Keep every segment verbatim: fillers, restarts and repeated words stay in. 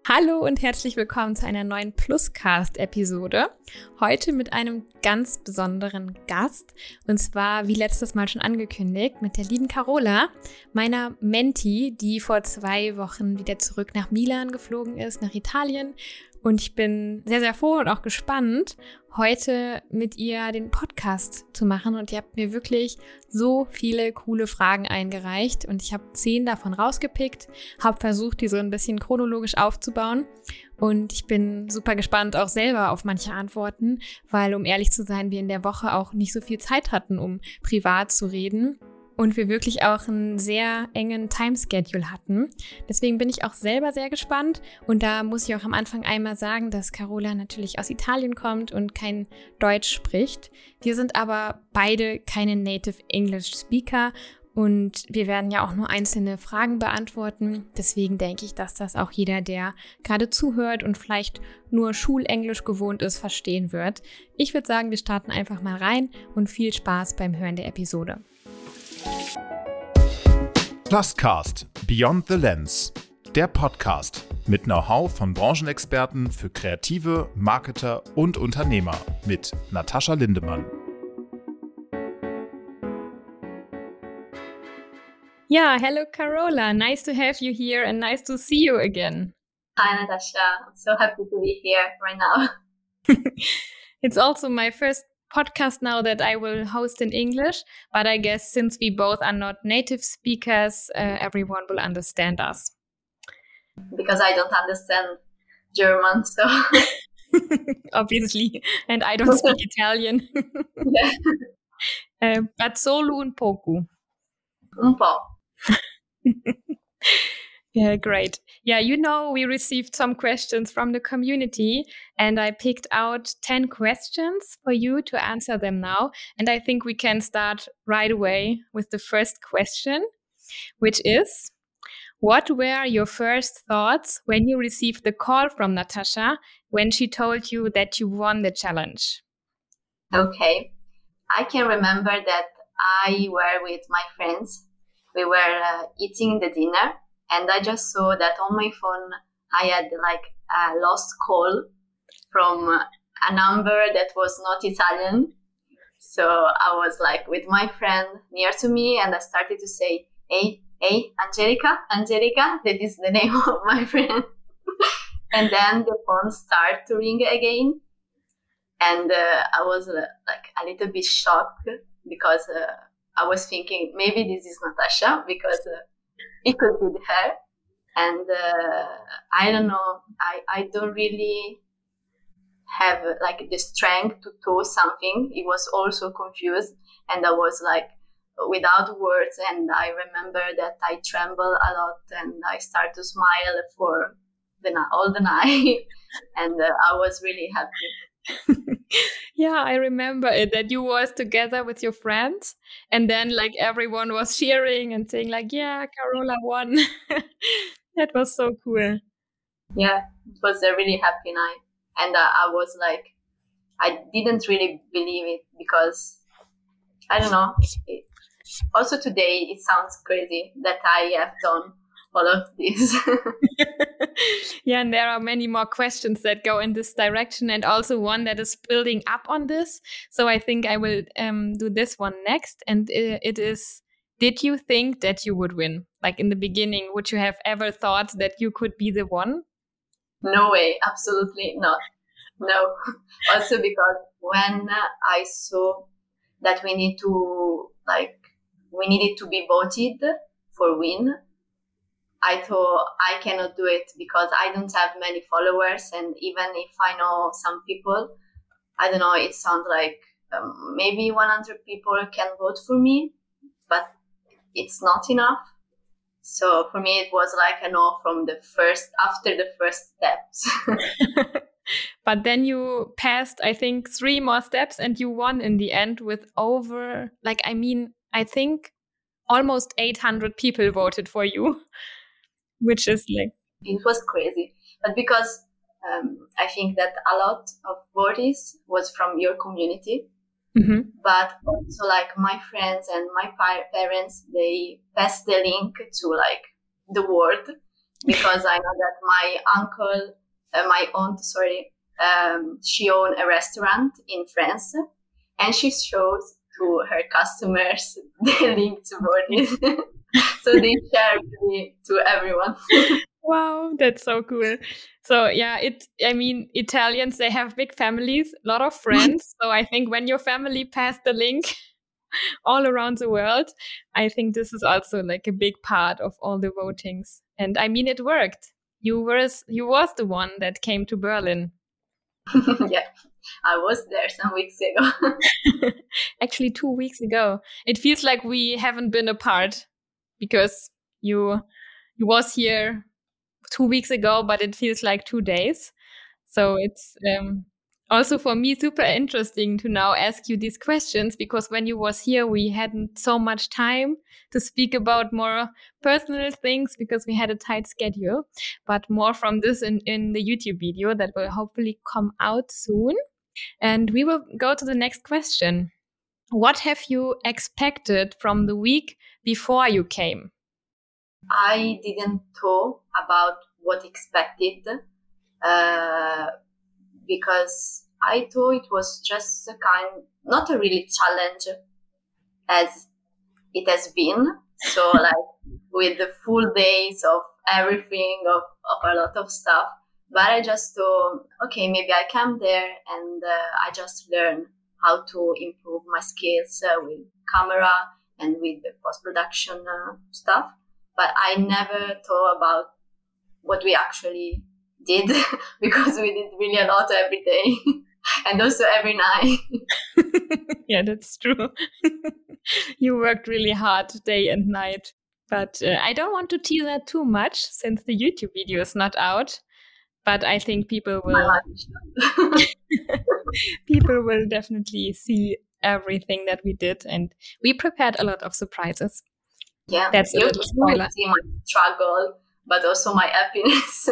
Hallo und herzlich willkommen zu einer neuen Pluscast-Episode. Heute mit einem ganz besonderen Gast. Und zwar, wie letztes Mal schon angekündigt, mit der lieben Carola, meiner Menti, die vor zwei Wochen wieder zurück nach Milan geflogen ist, nach Italien. Und ich bin sehr, sehr froh und auch gespannt, heute mit ihr den Podcast zu machen. Und ihr habt mir wirklich so viele coole Fragen eingereicht. Und ich habe zehn davon rausgepickt, habe versucht, die so ein bisschen chronologisch aufzubauen. Und ich bin super gespannt auch selber auf manche Antworten, weil, um ehrlich zu sein, wir in der Woche auch nicht so viel Zeit hatten, um privat zu reden. Und wir wirklich auch einen sehr engen Timeschedule hatten. Deswegen bin ich auch selber sehr gespannt. Und da muss ich auch am Anfang einmal sagen, dass Carola natürlich aus Italien kommt und kein Deutsch spricht. Wir sind aber beide keine Native English Speaker und wir werden ja auch nur einzelne Fragen beantworten. Deswegen denke ich, dass das auch jeder, der gerade zuhört und vielleicht nur Schulenglisch gewohnt ist, verstehen wird. Ich würde sagen, wir starten einfach mal rein und viel Spaß beim Hören der Episode. Pluscast Beyond the Lens, der Podcast mit Know-how von Branchenexperten für Kreative, Marketer und Unternehmer mit Natascha Lindemann. Ja, hello Carola, nice to have you here and nice to see you again. Hi Natasha, I'm so happy to be here right now. It's also my first podcast now that I will host in English, but I guess since we both are not native speakers, uh, everyone will understand us. Because I don't understand German, so... Obviously, and I don't speak Italian. Yeah. uh, but solo un poco. Un po'. Yeah, great. Yeah, you know, we received some questions from the community and I picked out ten questions for you to answer them now. And I think we can start right away with the first question, which is, what were your first thoughts when you received the call from Natasha when she told you that you won the challenge? Okay. I can remember that I were with my friends. We were uh, eating the dinner. And I just saw that on my phone, I had like a lost call from a number that was not Italian. So I was like with my friend near to me and I started to say, hey, hey, Angelica, Angelica, that is the name of my friend. And then the phone started to ring again. And uh, I was uh, like a little bit shocked because uh, I was thinking maybe this is Natasha because uh, it could be her. And uh, I don't know, I, I don't really have like the strength to tell something. It was also confused and I was like without words. And I remember that I trembled a lot and I started to smile for the all the night. And uh, I was really happy. Yeah, I remember it, that you was together with your friends and then like everyone was cheering and saying like, yeah, Carola won. That was so cool. Yeah, it was a really happy night. And uh, I was like, I didn't really believe it because, I don't know, it, also today it sounds crazy that I have done all of this. Yeah, and there are many more questions that go in this direction and also one that is building up on this. So I think I will um, do this one next. And it, it is, did you think that you would win? Like in the beginning, would you have ever thought that you could be the one? No way, absolutely not. No. Also because when I saw that we need to, like, we needed to be voted for win, I thought I cannot do it because I don't have many followers. And even if I know some people, I don't know, it sounds like um, maybe one hundred people can vote for me, but it's not enough. So for me, it was like a no from the first, after the first steps. But then you passed, I think, three more steps and you won in the end with over, like, I mean, I think almost eight hundred people voted for you. Which is like... It was crazy. But because um, I think that a lot of votes was from your community. Mm-hmm. But also like my friends and my pa- parents, they passed the link to like the world. because I know that my uncle, uh, my aunt, sorry, um, she owned a restaurant in France, and she shows to her customers the link to Boardit. So they share it to everyone. Wow, that's so cool. So yeah, it I mean, Italians, they have big families, a lot of friends. So I think when your family passed the link all around the world, I think this is also like a big part of all the votings. And I mean, it worked. You was you was the one that came to Berlin. Yeah, I was there some weeks ago. Actually, two weeks ago. It feels like we haven't been apart because you you was here two weeks ago, but it feels like two days. So it's um, also for me super interesting to now ask you these questions, because when you was here, we hadn't so much time to speak about more personal things because we had a tight schedule. But more from this in, in the YouTube video that will hopefully come out soon. And we will go to the next question. What have you expected from the week before you came? I didn't talk about what expected uh, because I thought it was just a kind, not a really challenge as it has been. So like with the full days of everything, of, of a lot of stuff. But I just thought, okay, maybe I come there and uh, I just learn how to improve my skills uh, with camera and with the post-production uh, stuff. But I never thought about what we actually did because we did really a lot every day and also every night. Yeah, that's true. You worked really hard day and night. But uh, I don't want to tease that too much since the YouTube video is not out. But I think people will people will definitely see everything that we did, and we prepared a lot of surprises. Yeah, that's a you little spoiler. See my struggle, but also my happiness.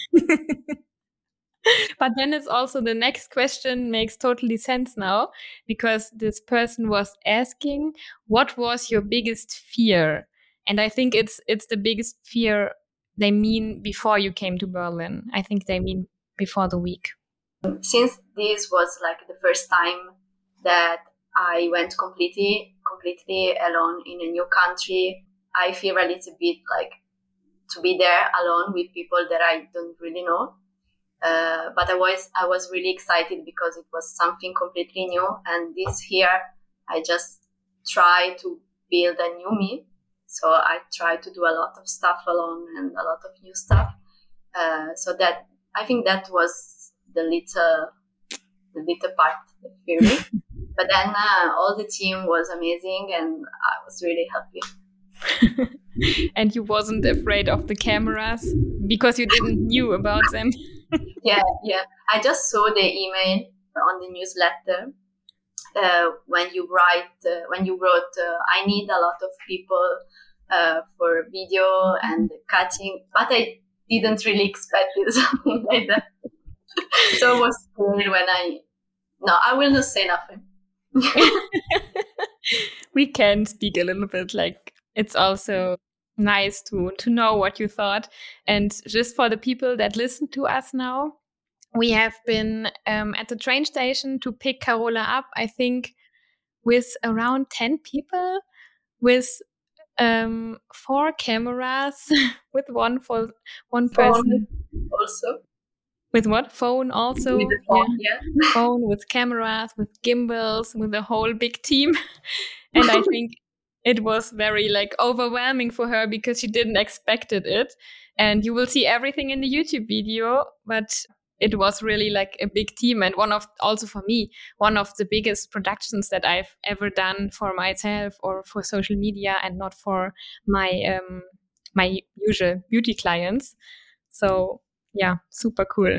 But then it's also the next question makes totally sense now, because this person was asking, what was your biggest fear? And I think it's it's the biggest fear they mean before you came to Berlin. I think they mean before the week. Since this was like the first time that I went completely, completely alone in a new country, I feel a little bit like to be there alone with people that I don't really know. Uh, but I was I was really excited because it was something completely new. And this year, I just try to build a new me. So I try to do a lot of stuff alone and a lot of new stuff. Uh, so that I think that was the little the little part that feared me. But then uh, all the team was amazing, and I was really happy. And you wasn't afraid of the cameras because you didn't knew about them. yeah, yeah. I just saw the email on the newsletter uh, when you write, uh, when you wrote, uh, I need a lot of people uh, for video and cutting, but I didn't really expect it, something like that. So I was scared when I, no, I will not say nothing. We can speak a little bit, like it's also nice to to know what you thought. And just for the people that listen to us now, we have been um, at the train station to pick Carola up, I think with around ten people, with um, four cameras, with one for one person. Phone also. With what? Phone also? With the phone, yeah. yeah. Phone, with cameras, with gimbals, with a whole big team. And I think it was very like overwhelming for her because she didn't expected it. And you will see everything in the YouTube video, but it was really like a big team, and one of, also for me, one of the biggest productions that I've ever done for myself or for social media, and not for my um, my usual beauty clients. So yeah, super cool.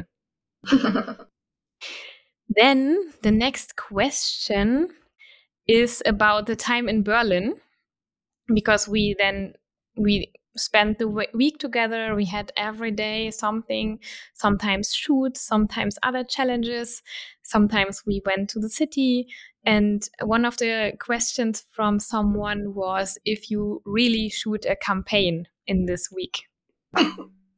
Then the next question is about the time in Berlin, because we then we spent the week together. We had every day something, sometimes shoots, sometimes other challenges. Sometimes we went to the city. And one of the questions from someone was if you really shoot a campaign in this week.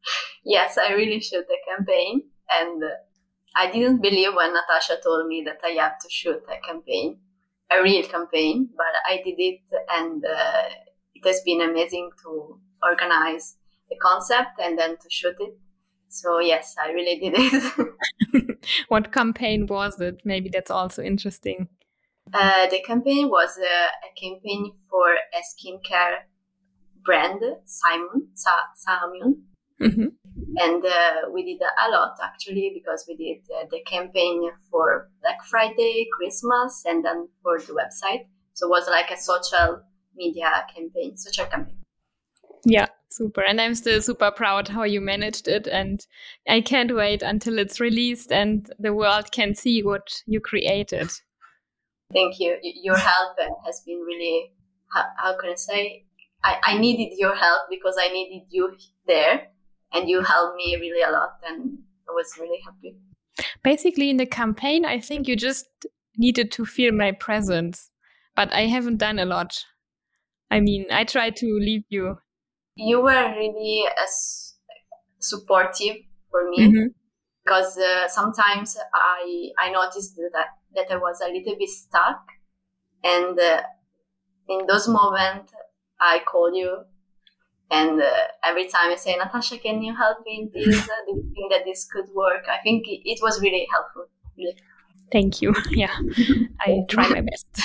yes, I really shoot a campaign, and uh, I didn't believe when Natasha told me that I have to shoot a campaign, a real campaign, but I did it, and uh, it has been amazing to organize the concept and then to shoot it. So yes, I really did it. What campaign was it? Maybe that's also interesting. Uh, the campaign was uh, a campaign for a skincare brand, Simon, Sa- Samion. Mm-hmm. And uh, we did a lot, actually, because we did uh, the campaign for Black Friday, Christmas, and then for the website. So it was like a social media campaign, social campaign. Yeah, super. And I'm still super proud how you managed it. And I can't wait until it's released and the world can see what you created. Thank you. Your help has been really, how, how can I say, I, I needed your help because I needed you there. And you helped me really a lot, and I was really happy. Basically, in the campaign, I think you just needed to feel my presence, but I haven't done a lot. I mean, I tried to leave you. You were really as supportive for me, mm-hmm. because uh, sometimes I I noticed that that I was a little bit stuck, and uh, in those moments I called you. And uh, every time I say, Natasha, can you help me in this? Uh, do you think that this could work? I think it, it was really helpful. Really. Thank you. Yeah, I try my best.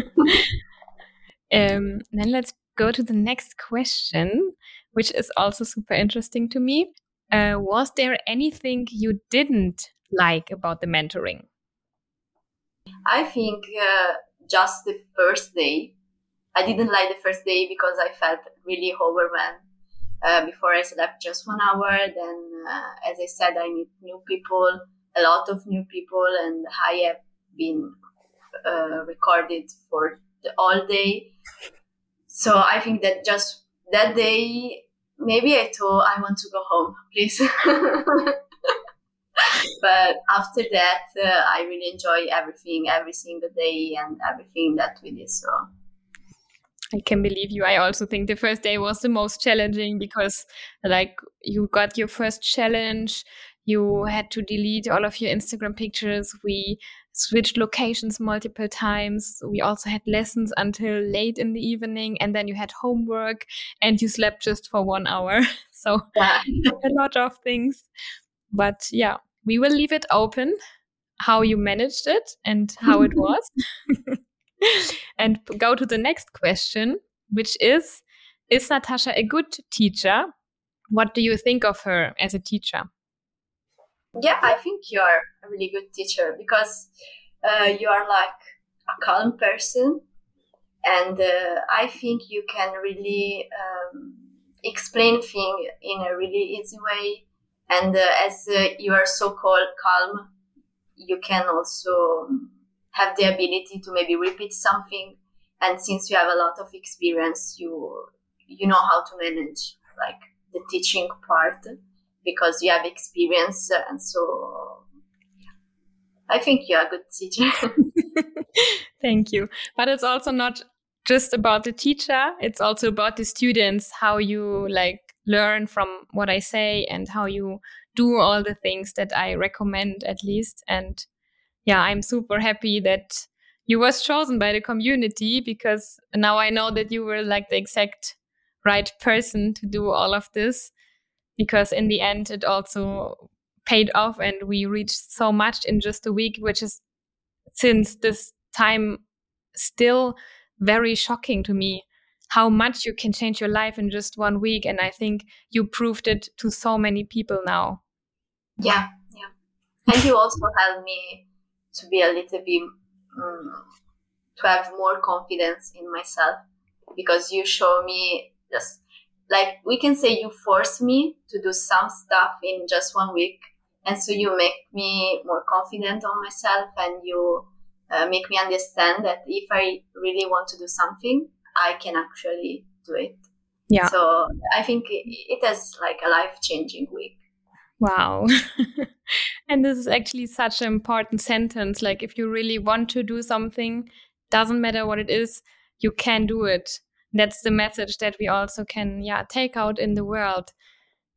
um, then let's go to the next question, which is also super interesting to me. Uh, was there anything you didn't like about the mentoring? I think uh, just the first day. I didn't like the first day because I felt really overwhelmed. Uh, before I slept just one hour, then uh, as I said, I meet new people, a lot of new people, and I have been uh, recorded for the all day. So I think that just that day, maybe I thought I want to go home, please. But after that, uh, I really enjoy everything, every single day, and everything that we did. So. I can believe you. I also think the first day was the most challenging because like you got your first challenge, you had to delete all of your Instagram pictures. We switched locations multiple times. We also had lessons until late in the evening, and then you had homework and you slept just for one hour. So yeah. a lot of things. But yeah, we will leave it open how you managed it and how it was. And go to the next question, which is, is Natasha a good teacher? What do you think of her as a teacher? Yeah, I think you are a really good teacher because uh, you are like a calm person. And uh, I think you can really um, explain things in a really easy way. And uh, as uh, you are so called calm, you can also have the ability to maybe repeat something. And since you have a lot of experience, you you know how to manage like the teaching part because you have experience. And so yeah, I think you're a good teacher. Thank you. But it's also not just about the teacher. It's also about the students, how you like learn from what I say and how you do all the things that I recommend at least. And yeah, I'm super happy that you was chosen by the community because now I know that you were like the exact right person to do all of this, because in the end it also paid off and we reached so much in just a week, which is since this time still very shocking to me, how much you can change your life in just one week. And I think you proved it to so many people now. Yeah, yeah. And you also helped me to be a little bit, um, to have more confidence in myself because you show me just, like we can say you force me to do some stuff in just one week. And so you make me more confident on myself and you uh, make me understand that if I really want to do something, I can actually do it. Yeah. So I think it, it has like a life-changing week. Wow. And this is actually such an important sentence. Like if you really want to do something, doesn't matter what it is, you can do it. That's the message that we also can, yeah, take out in the world.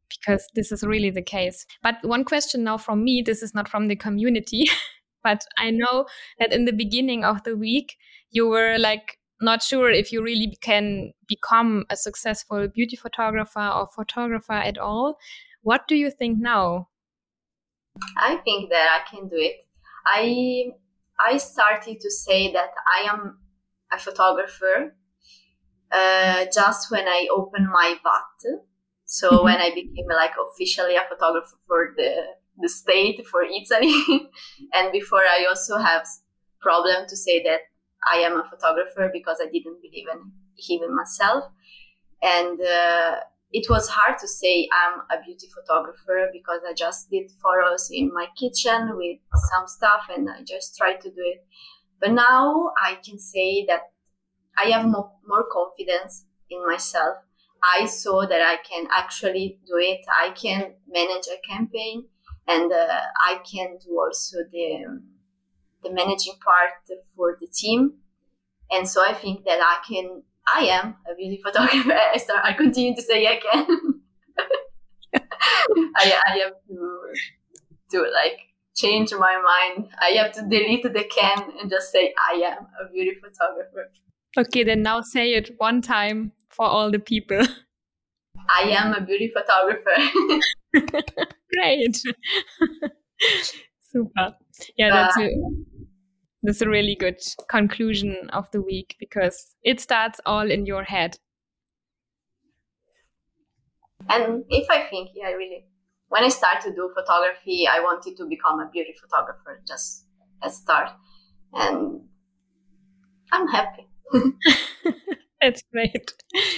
because this is really the case. But one question now from me, this is not from the community, but I know that in the beginning of the week, you were like not sure if you really can become a successful beauty photographer or photographer at all. What do you think now? I think that I can do it. I I started to say that I am a photographer uh, just when I opened my V A T. So mm-hmm. when I became like officially a photographer for the the state, for Italy. And before, I also have problem to say that I am a photographer because I didn't believe in even myself. And uh, it was hard to say I'm a beauty photographer because I just did photos in my kitchen with some stuff and I just tried to do it. But now I can say that I have more, more confidence in myself. I saw that I can actually do it. I can manage a campaign and uh, I can do also the, the managing part for the team. And so I think that I can, I am a beauty photographer. I start, I continue to say I can. I, I have to, to like change my mind. I have to delete the can and just say I am a beauty photographer. Okay, then now say it one time for all the people. I am a beauty photographer. Great. Super. Yeah, that's a, that's a really good conclusion of the week because it starts all in your head. And if I think, yeah, really, when I started to do photography, I wanted to become a beauty photographer just as start. And I'm happy. That's great.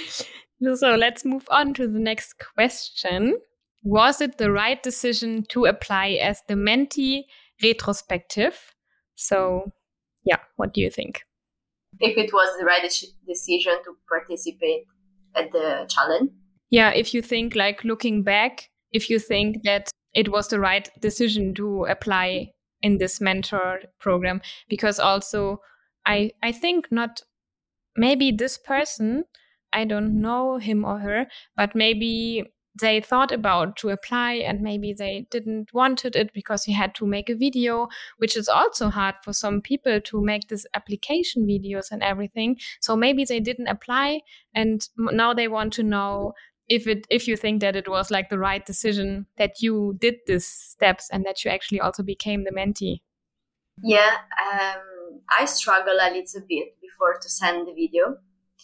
So let's move on to the next question. Was it the right decision to apply as the mentee retrospective? So, yeah, what do you think? If it was the right de- decision to participate at the challenge? Yeah, if you think, like, looking back, if you think that it was the right decision to apply in this mentor program, because also I I think not, maybe this person, I don't know him or her, but maybe they thought about to apply and maybe they didn't wanted it because you had to make a video, which is also hard for some people to make this application videos and everything. So maybe they didn't apply and now they want to know if it if you think that it was like the right decision that you did these steps and that you actually also became the mentee. Yeah, um, I struggle a little bit before to send the video.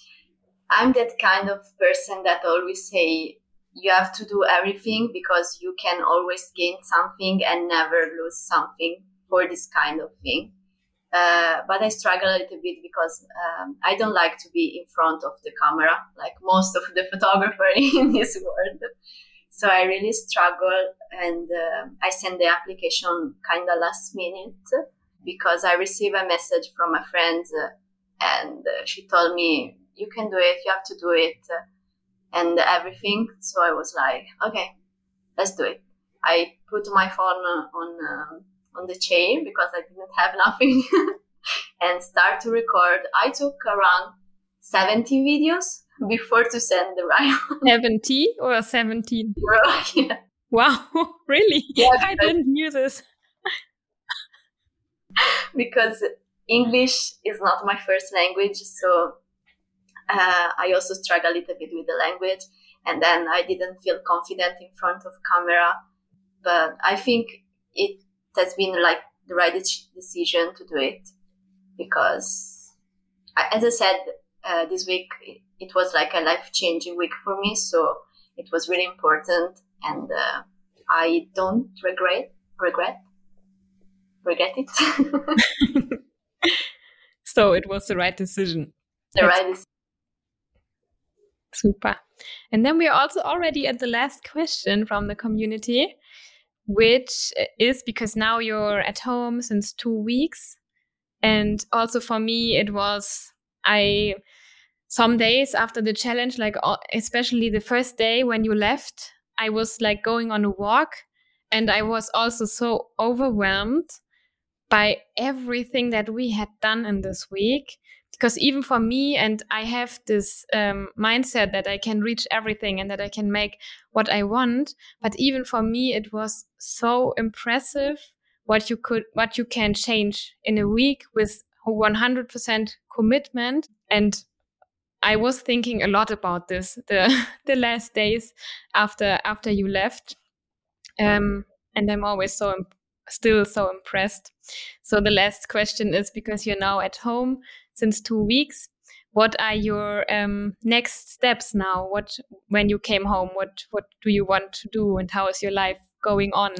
I'm that kind of person that always say you have to do everything because you can always gain something and never lose something for this kind of thing. Uh, but I struggle a little bit because um, I don't like to be in front of the camera, like most of the photographers in this world. So I really struggle, and uh, I send the application kind of last minute because I received a message from a friend uh, and uh, she told me, you can do it, you have to do it, uh, and everything. So I was like, okay, let's do it. I put my phone on um, on the chair because I didn't have nothing and start to record. I took around seventy videos before to send the right one. seventy or seventeen? Yeah. Wow, really? Yeah, I didn't knew this. Because English is not my first language, so uh, I also struggle a little bit with the language, and then I didn't feel confident in front of camera. But I think it has been like the right decision to do it because, as I said, uh, this week it, it was like a life-changing week for me, so it was really important, and uh, I don't regret regret regret it. So it was the right decision. The That's right decision. Super. And then we are also already at the last question from the community, which is because now you're at home since two weeks. And also for me, it was, I, some days after the challenge, like especially the first day when you left, I was like going on a walk and I was also so overwhelmed by everything that we had done in this week, because even for me, and I have this um, mindset that I can reach everything and that I can make what I want. But even for me, it was so impressive what you could, what you can change in a week with one hundred percent commitment. And I was thinking a lot about this the the last days after after you left, um, and I'm always so imp- still so impressed. So the last question is, because you're now at home since two weeks, what are your um, next steps now? What when you came home, what what do you want to do, and how is your life going on?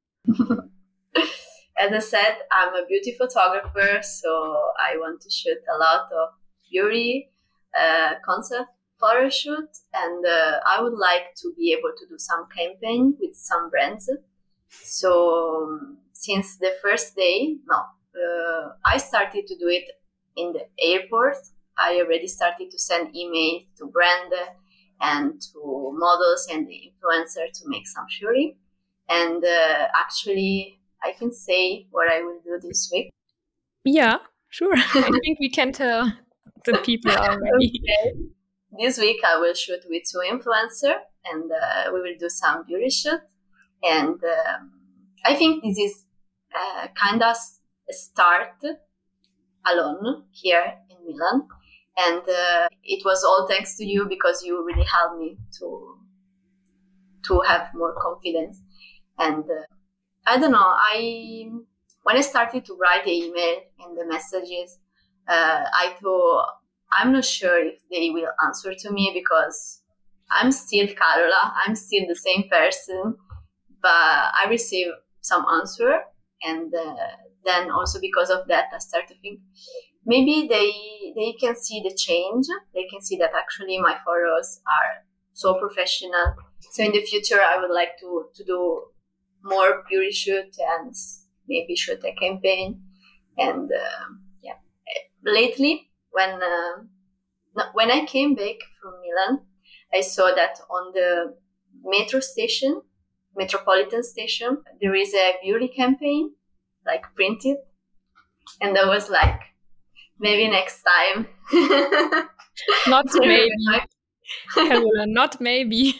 As I said, I'm a beauty photographer, so I want to shoot a lot of beauty uh, concept photo shoot, and uh, I would like to be able to do some campaign with some brands. So since the first day, no, uh, I started to do it in the airport. I already started to send emails to brand and to models and the influencer to make some shooting. And uh, actually, I can say what I will do this week. Yeah, sure. I think we can tell the people already. Okay. This week I will shoot with two influencers, and uh, we will do some beauty shoot. And um, I think this is uh, kind of a start alone here in Milan. And uh, it was all thanks to you, because you really helped me to to have more confidence. And uh, I don't know, I when I started to write the email and the messages, uh, I thought, I'm not sure if they will answer to me, because I'm still Carola, I'm still the same person, but I received some answer. And uh, then also because of that, I started to think, maybe they they can see the change. They can see that actually my photos are so professional. So in the future, I would like to, to do more beauty shoot and maybe shoot a campaign. And uh, yeah, lately, when uh, when I came back from Milan, I saw that on the metro station, Metropolitan Station, there is a beauty campaign, like printed. And I was like, maybe next time. Not maybe. Carola, not maybe.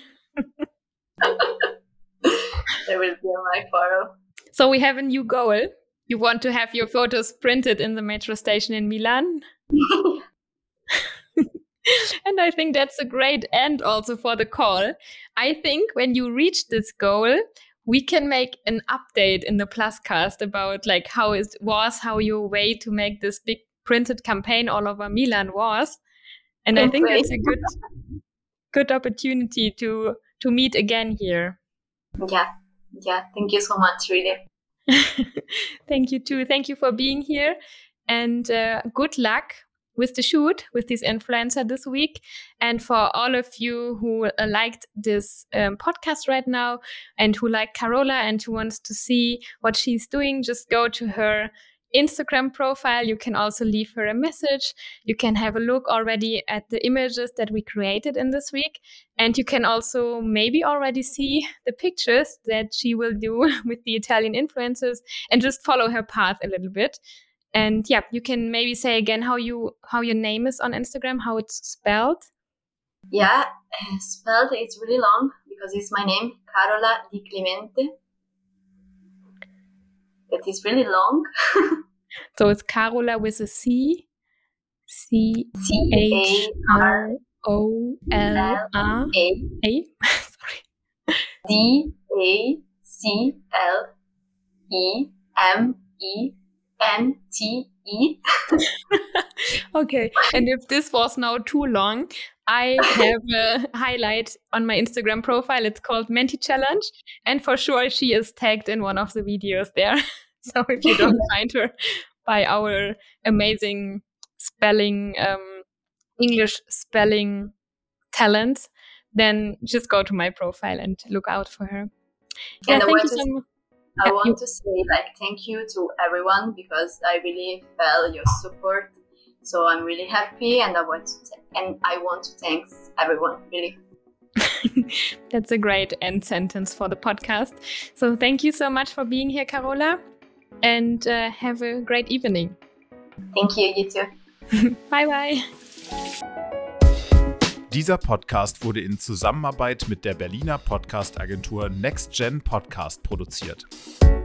There will be my photo. So we have a new goal. You want to have your photos printed in the metro station in Milan? And I think that's a great end also for the call. I think when you reach this goal, we can make an update in the Pluscast about like how it was, how your way to make this big printed campaign all over Milan was. And I think it's a good good opportunity to to meet again here. Yeah, yeah. Thank you so much, really. Thank you too. Thank you for being here, and uh, good luck with the shoot with this influencer this week. And for all of you who uh, liked this um, podcast right now and who like Carola and who wants to see what she's doing, just go to her Instagram profile. You can also leave her a message. You can have a look already at the images that we created in this week. And you can also maybe already see the pictures that she will do with the Italian influencers, and just follow her path a little bit. And yeah, you can maybe say again how you how your name is on Instagram, how it's spelled. Yeah, spelled, it's really long because it's my name, Carola Di Clemente. It is really long. So it's Carola with a C. C H R O L A. A. Sorry. D A C L E M E N T E. Okay, and if this was now too long, I have a highlight on my Instagram profile. It's called Menti Challenge, and for sure she is tagged in one of the videos there. So if you don't find her by our amazing spelling, um, English spelling talents, then just go to my profile and look out for her. Yeah, and thank you so much. I yeah, want you. to say like thank you to everyone, because I really felt your support. So I'm really happy, and I want to t- and I want to thank everyone, really. That's a great end sentence for the podcast. So thank you so much for being here, Carola, and uh, have a great evening. Thank you, you too. Bye, bye. Dieser Podcast wurde in Zusammenarbeit mit der Berliner Podcast-Agentur NextGen Podcast produziert.